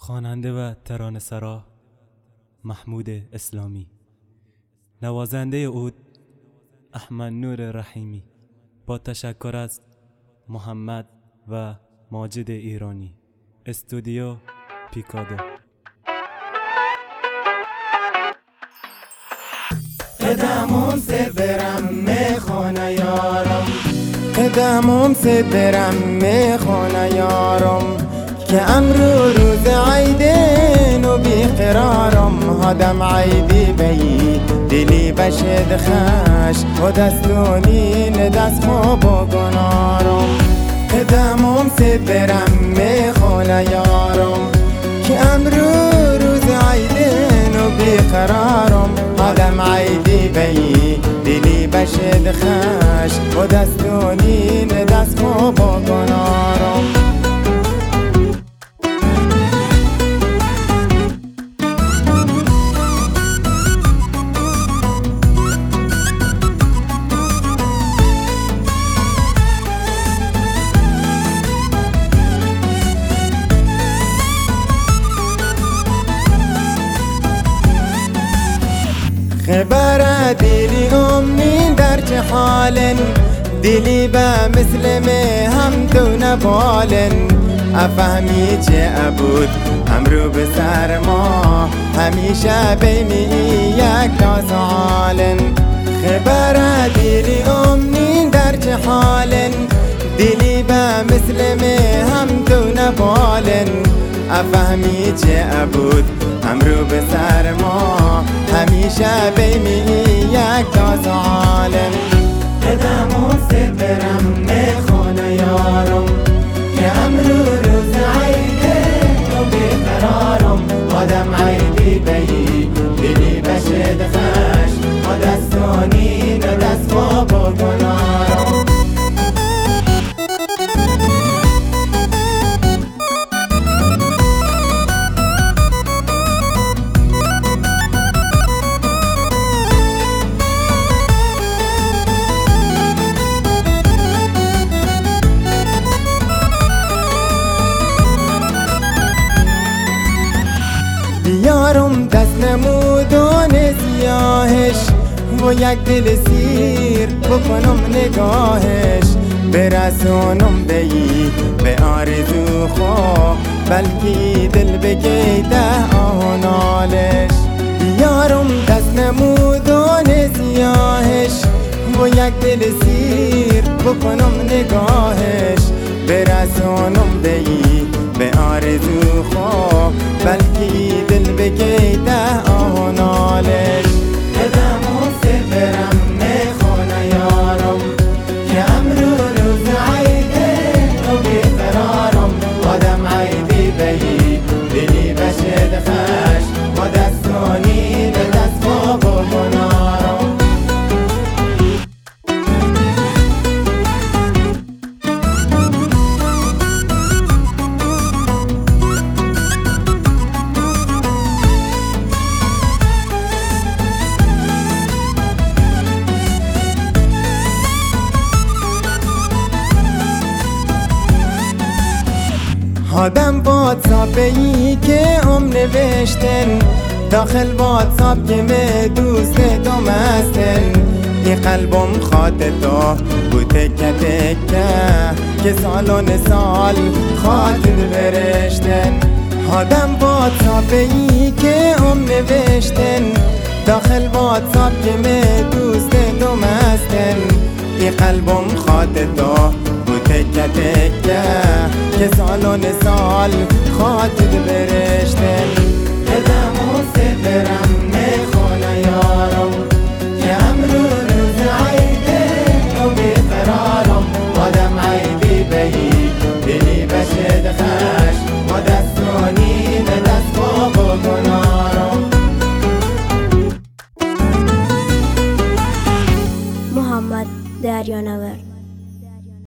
خواننده و ترانه‌سرا محمود اسلامی، نوازنده عود احمد نور رحیمی، با تشکر از محمد و ماجد ایرانی، استودیو پیکادو. قدمم سه برم میخونه یارم، قدمم سه برم میخونه یارم، که امرو روز عیدین و بیقرارم. هادم عیدی بی دلی بشد خش و دستونین دست خواب و گنارم. قدمم سه برم میخونه یارم، که امرو روز عیدین و بیقرارم. هادم عیدی بی دلی بشد خش و دستونین دست خواب و گنارم. خبر دلی امین در چه حالن، دلی به مسلمه هم تو نبالن. افهمی چه ابود امرو به سر ما، همیشه بیمی یک داس عالن. خبر دلی امین در چه حالن، دلی به مسلمه هم تو نبالن. افهمی چه ابود امرو به سر ما، همیشه بیمی یک تاز عالم. قدمم سه برم میخونه یارم، که امرو روز عیده و بیقرارم. آدم عیدی بی دلی بشد خش و دستانی دست خواب و گنارم. یارم دست نمودان سیاهش و یک دل سیر بکنم نگاهش. برسونم بی به آرزو خواه، بلکی دل بگیده آهنالش. یارم دست نمودان سیاهش و یک دل سیر بکنم نگاهش. برسونم بی به آرزو خواه، بلکی دل بگیده آهنالش. قدمم سه برم میخونه یارم، که امرو روز عیده و بیقرارم. آدم عیدی بی دلی بشد خش و دستانی دست خواب و گنارم. آدم واتساپی که نوشتن، داخل واتساپ که می دوست دوم هستن. این قلبم خاطر تو بود تکه تکه، که سالون سال خاطر برشتن. آدم واتساپی که نوشتن، داخل واتساپ که می دوست دوم هستن. این قلبم خاطر تو تکه تکه، که سالون سال خاطر برشتن. قدمم سه برم